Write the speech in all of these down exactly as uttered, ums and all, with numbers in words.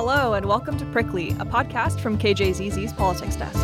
Hello, and welcome to Prickly, a podcast from K J Z Z's Politics Desk.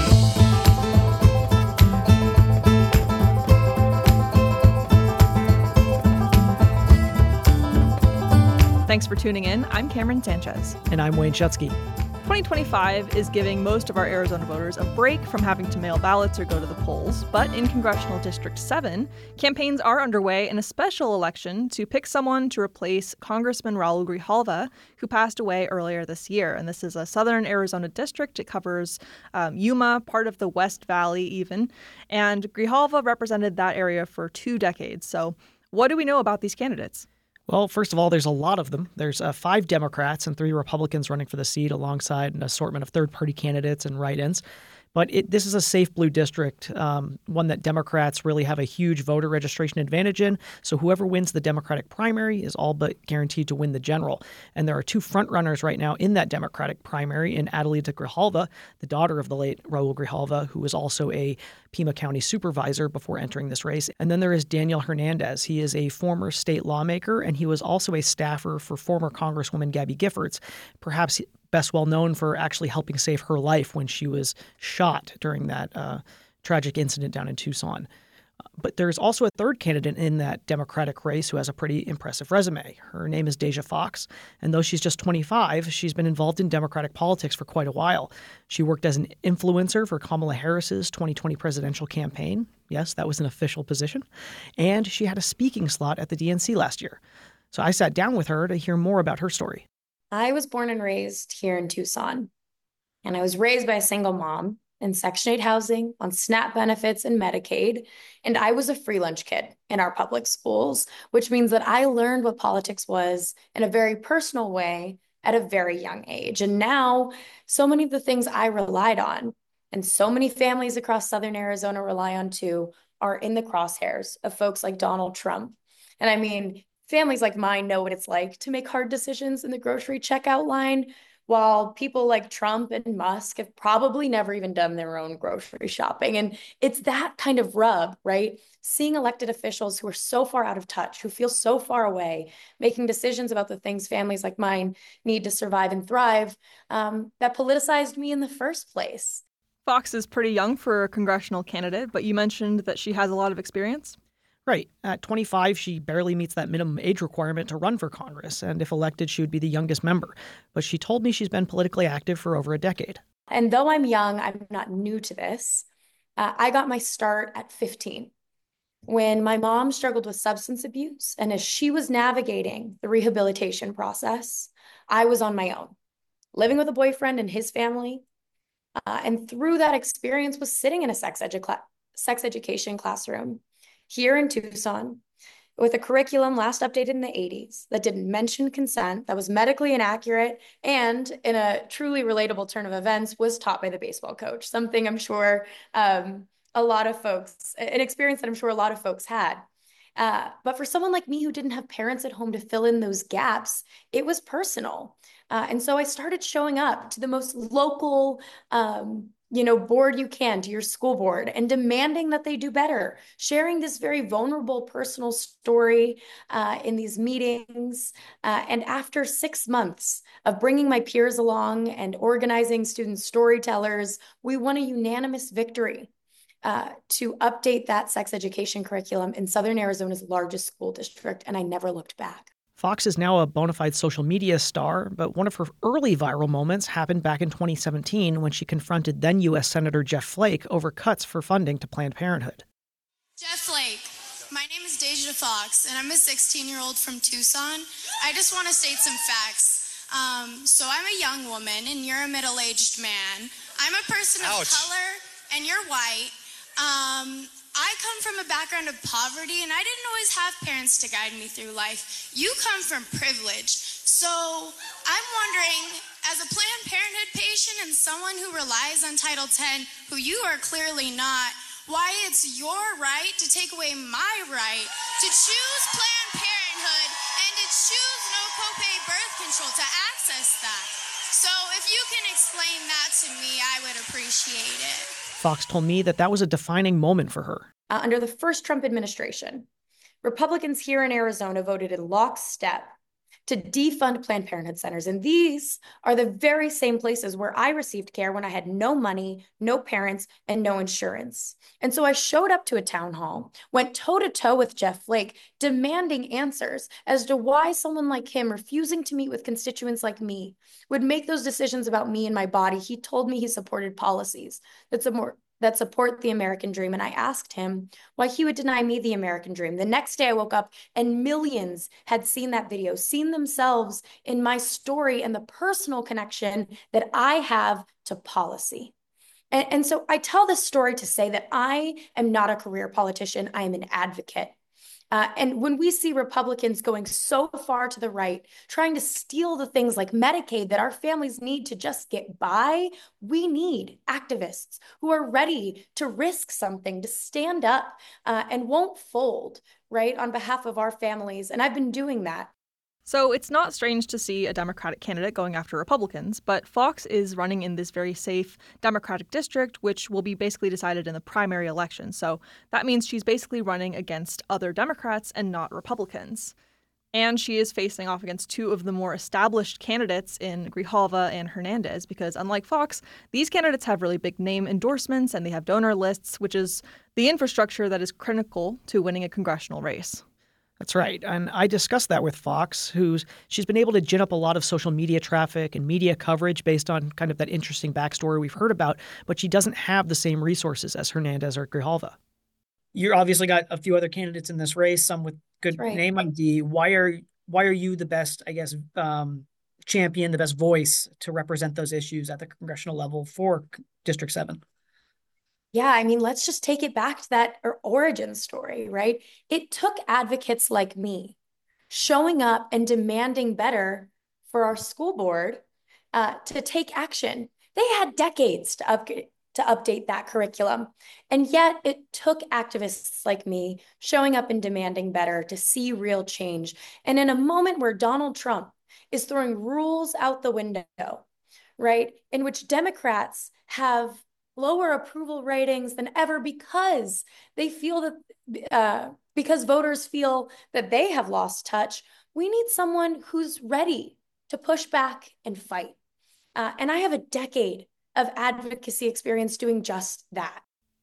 Thanks for tuning in. I'm Cameron Sanchez. And I'm Wayne Schutsky. twenty twenty-five is giving most of our Arizona voters a break from having to mail ballots or go to the polls. But in Congressional District seven, campaigns are underway in a special election to pick someone to replace Congressman Raul Grijalva, who passed away earlier this year. And this is a southern Arizona district. It covers um, Yuma, part of the West Valley even. And Grijalva represented that area for two decades. So what do we know about these candidates? Well, first of all, there's a lot of them. There's uh, five Democrats and three Republicans running for the seat alongside an assortment of third-party candidates and write-ins. But it, this is a safe blue district, um, one that Democrats really have a huge voter registration advantage in. So whoever wins the Democratic primary is all but guaranteed to win the general. And there are two frontrunners right now in that Democratic primary in Adelita Grijalva, the daughter of the late Raul Grijalva, who was also a Pima County supervisor before entering this race. And then there is Daniel Hernandez. He is a former state lawmaker, and he was also a staffer for former Congresswoman Gabby Giffords, perhaps best well known for actually helping save her life when she was shot during that uh, tragic incident down in Tucson. Uh, but there's also a third candidate in that Democratic race who has a pretty impressive resume. Her name is Deja Fox, and though she's just twenty-five, she's been involved in Democratic politics for quite a while. She worked as an influencer for Kamala Harris's twenty twenty presidential campaign. Yes, that was an official position. And she had a speaking slot at the D N C last year. So I sat down with her to hear more about her story. I was born and raised here in Tucson, and I was raised by a single mom in Section eight housing, on SNAP benefits and Medicaid, and I was a free lunch kid in our public schools, which means that I learned what politics was in a very personal way at a very young age. And now, so many of the things I relied on, and so many families across Southern Arizona rely on too, are in the crosshairs of folks like Donald Trump. And I mean, families like mine know what it's like to make hard decisions in the grocery checkout line, while people like Trump and Musk have probably never even done their own grocery shopping. And it's that kind of rub, right? Seeing elected officials who are so far out of touch, who feel so far away, making decisions about the things families like mine need to survive and thrive, um, that politicized me in the first place. Fox is pretty young for a congressional candidate, but you mentioned that she has a lot of experience. Right. At twenty-five, she barely meets that minimum age requirement to run for Congress, and if elected, she would be the youngest member. But she told me she's been politically active for over a decade. And though I'm young, I'm not new to this. Uh, I got my start at fifteen, when my mom struggled with substance abuse, and as she was navigating the rehabilitation process, I was on my own, living with a boyfriend and his family. Uh, and through that experience was sitting in a sex, edu- sex education classroom here in Tucson with a curriculum last updated in the eighties that didn't mention consent, that was medically inaccurate, and in a truly relatable turn of events was taught by the baseball coach, something I'm sure um, a lot of folks, an experience that I'm sure a lot of folks had. Uh, but for someone like me who didn't have parents at home to fill in those gaps, it was personal. Uh, and so I started showing up to the most local um, you know, board you can, to your school board, and demanding that they do better, sharing this very vulnerable personal story uh, in these meetings. Uh, and after six months of bringing my peers along and organizing student storytellers, we won a unanimous victory uh, to update that sex education curriculum in Southern Arizona's largest school district, and I never looked back. Fox is now a bona fide social media star, but one of her early viral moments happened back in twenty seventeen when she confronted then U S Senator Jeff Flake over cuts for funding to Planned Parenthood. Jeff Flake, my name is Deja Fox, and I'm a sixteen-year-old from Tucson. I just want to state some facts. Um, so I'm a young woman, and you're a middle-aged man. I'm a person of Ouch. color, and you're white. Um... I come from a background of poverty, and I didn't always have parents to guide me through life. You come from privilege. So I'm wondering, as a Planned Parenthood patient and someone who relies on Title ten, who you are clearly not, why it's your right to take away my right to choose Planned Parenthood and to choose no copay birth control to access that. So if you can explain that to me, I would appreciate it. Fox told me that that was a defining moment for her. Uh, under the first Trump administration, Republicans here in Arizona voted in lockstep to defund Planned Parenthood centers. And these are the very same places where I received care when I had no money, no parents, and no insurance. And so I showed up to a town hall, went toe to toe with Jeff Flake, demanding answers as to why someone like him, refusing to meet with constituents like me, would make those decisions about me and my body. He told me he supported policies that support that support the American dream. And I asked him why he would deny me the American dream. The next day I woke up and millions had seen that video, seen themselves in my story and the personal connection that I have to policy. And, and so I tell this story to say that I am not a career politician. I am an advocate. Uh, and when we see Republicans going so far to the right, trying to steal the things like Medicaid that our families need to just get by, we need activists who are ready to risk something, to stand up uh, and won't fold, right, on behalf of our families. And I've been doing that. So it's not strange to see a Democratic candidate going after Republicans, but Fox is running in this very safe Democratic district, which will be basically decided in the primary election. So that means she's basically running against other Democrats and not Republicans. And she is facing off against two of the more established candidates in Grijalva and Hernandez, because unlike Fox, these candidates have really big name endorsements and they have donor lists, which is the infrastructure that is critical to winning a congressional race. That's right. And I discussed that with Fox, who's she's been able to gin up a lot of social media traffic and media coverage based on kind of that interesting backstory we've heard about, but she doesn't have the same resources as Hernandez or Grijalva. You obviously got a few other candidates in this race, some with good right. name I D. Why are why are you the best, I guess, um, champion, the best voice to represent those issues at the congressional level for District seven? Yeah, I mean, let's just take it back to that origin story, right? It took advocates like me showing up and demanding better for our school board uh, to take action. They had decades to upgrade, to update that curriculum. And yet it took activists like me showing up and demanding better to see real change. And in a moment where Donald Trump is throwing rules out the window, right, in which Democrats have lower approval ratings than ever because they feel that, uh, because voters feel that they have lost touch, we need someone who's ready to push back and fight. Uh, and I have a decade of advocacy experience doing just that.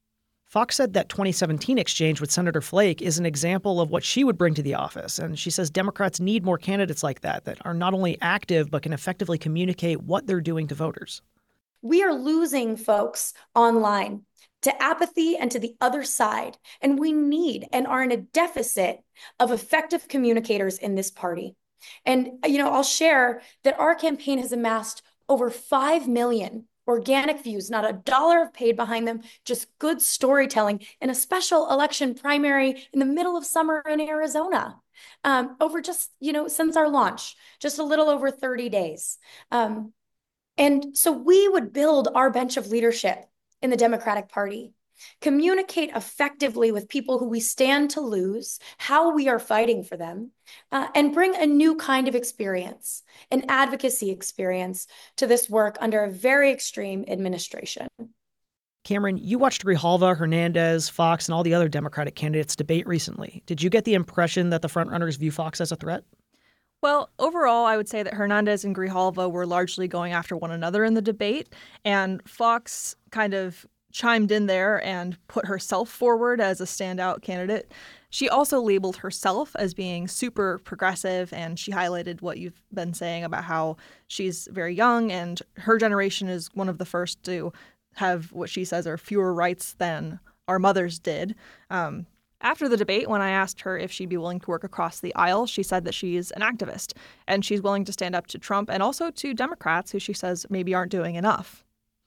Fox said that twenty seventeen exchange with Senator Flake is an example of what she would bring to the office. And she says Democrats need more candidates like that, that are not only active, but can effectively communicate what they're doing to voters. We are losing folks online to apathy and to the other side. And we need and are in a deficit of effective communicators in this party. And, you know, I'll share that our campaign has amassed over five million organic views, not a dollar of paid behind them, just good storytelling in a special election primary in the middle of summer in Arizona. Um, over just, you know, since our launch, just a little over thirty days. Um, And so we would build our bench of leadership in the Democratic Party, communicate effectively with people who we stand to lose, how we are fighting for them, uh, and bring a new kind of experience, an advocacy experience to this work under a very extreme administration. Cameron, you watched Grijalva, Hernandez, Fox, and all the other Democratic candidates debate recently. Did you get the impression that the frontrunners view Fox as a threat? Well, overall, I would say that Hernandez and Grijalva were largely going after one another in the debate, and Fox kind of chimed in there and put herself forward as a standout candidate. She also labeled herself as being super progressive, and she highlighted what you've been saying about how she's very young, and her generation is one of the first to have what she says are fewer rights than our mothers did. Um, After the debate, when I asked her if she'd be willing to work across the aisle, she said that she's an activist and she's willing to stand up to Trump and also to Democrats who she says maybe aren't doing enough.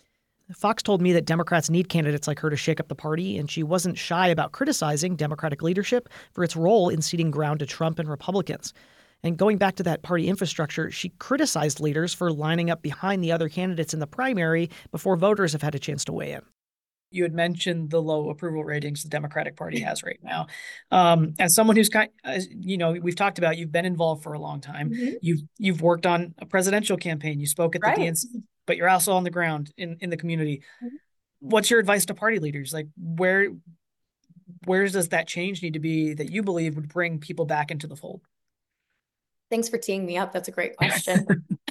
Fox told me that Democrats need candidates like her to shake up the party, and she wasn't shy about criticizing Democratic leadership for its role in ceding ground to Trump and Republicans. And going back to that party infrastructure, she criticized leaders for lining up behind the other candidates in the primary before voters have had a chance to weigh in. You had mentioned the low approval ratings the Democratic Party has right now. Um, as someone who's kind, as, you know, we've talked about, you've been involved for a long time. Mm-hmm. You've you've worked on a presidential campaign. You spoke at the right. D N C, but you're also on the ground in, in the community. Mm-hmm. What's your advice to party leaders? Like, where where does that change need to be that you believe would bring people back into the fold? Thanks for teeing me up. That's a great question.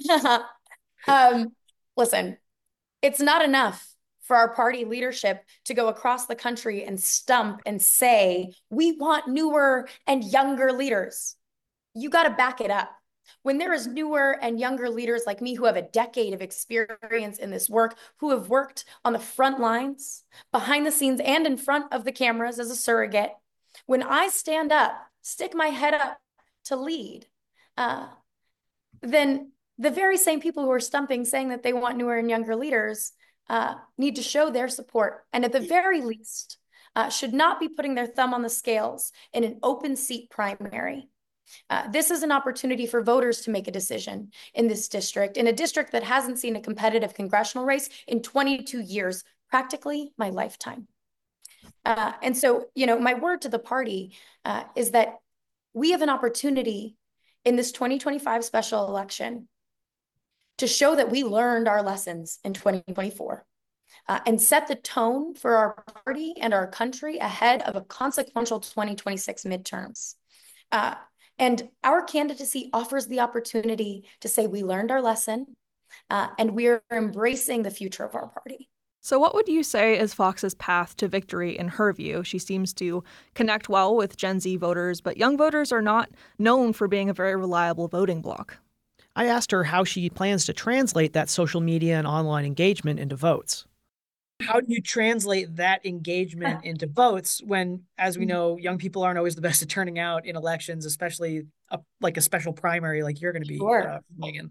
um, listen, it's not enough for our party leadership to go across the country and stump and say, we want newer and younger leaders. You got to back it up. When there is newer and younger leaders like me who have a decade of experience in this work, who have worked on the front lines, behind the scenes, and in front of the cameras as a surrogate, when I stand up, stick my head up to lead, uh, then the very same people who are stumping saying that they want newer and younger leaders uh, need to show their support. And at the very least, uh, should not be putting their thumb on the scales in an open seat primary. Uh, this is an opportunity for voters to make a decision in this district, in a district that hasn't seen a competitive congressional race in twenty-two years, practically my lifetime. Uh, and so, you know, my word to the party uh, is that we have an opportunity in this twenty twenty-five special election to show that we learned our lessons in twenty twenty-four uh, and set the tone for our party and our country ahead of a consequential twenty twenty-six midterms. Uh, And our candidacy offers the opportunity to say we learned our lesson uh, and we're embracing the future of our party. So what would you say is Fox's path to victory in her view? She seems to connect well with Gen Z voters, but young voters are not known for being a very reliable voting bloc. I asked her how she plans to translate that social media and online engagement into votes. How do you translate that engagement into votes when, as we know, young people aren't always the best at turning out in elections, especially a, like a special primary like you're going to be, Sure. uh, Megan?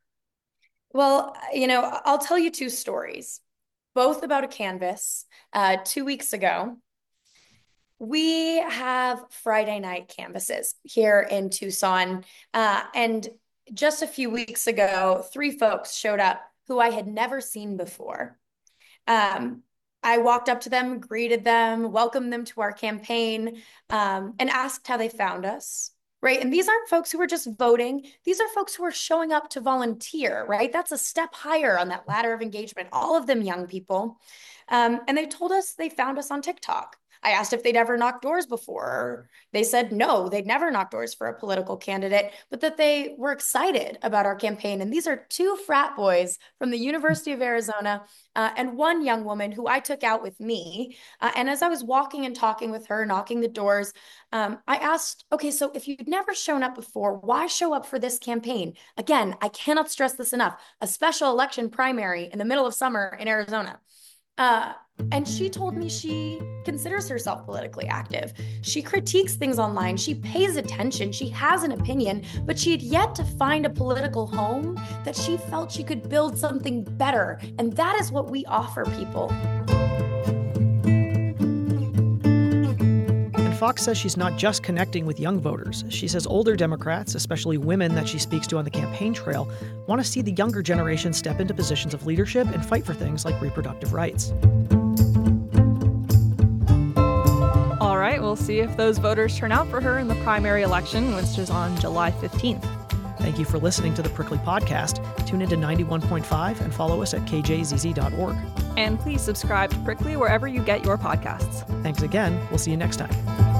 Well, you know, I'll tell you two stories, both about a canvas. Uh, two weeks ago, we have Friday night canvases here in Tucson. Uh, and just a few weeks ago, three folks showed up who I had never seen before. Um, I walked up to them, greeted them, welcomed them to our campaign, um, and asked how they found us, right? And these aren't folks who are just voting. These are folks who are showing up to volunteer, right? That's a step higher on that ladder of engagement, all of them young people. Um, and they told us they found us on TikTok. I asked if they'd ever knocked doors before. They said no, they'd never knocked doors for a political candidate, but that they were excited about our campaign. And these are two frat boys from the University of Arizona uh, and one young woman who I took out with me. Uh, and as I was walking and talking with her, knocking the doors, um, I asked, okay, so if you'd never shown up before, why show up for this campaign? Again, I cannot stress this enough, a special election primary in the middle of summer in Arizona. Uh, and she told me she considers herself politically active. She critiques things online. She pays attention. She has an opinion, but she had yet to find a political home that she felt she could build something better. And that is what we offer people. And Fox says she's not just connecting with young voters. She says older Democrats, especially women that she speaks to on the campaign trail, want to see the younger generation step into positions of leadership and fight for things like reproductive rights. All right, we'll see if those voters turn out for her in the primary election, which is on July fifteenth. Thank you for listening to the Prickly Podcast. Tune into ninety-one point five and follow us at k j z z dot org. And please subscribe to Prickly wherever you get your podcasts. Thanks again. We'll see you next time.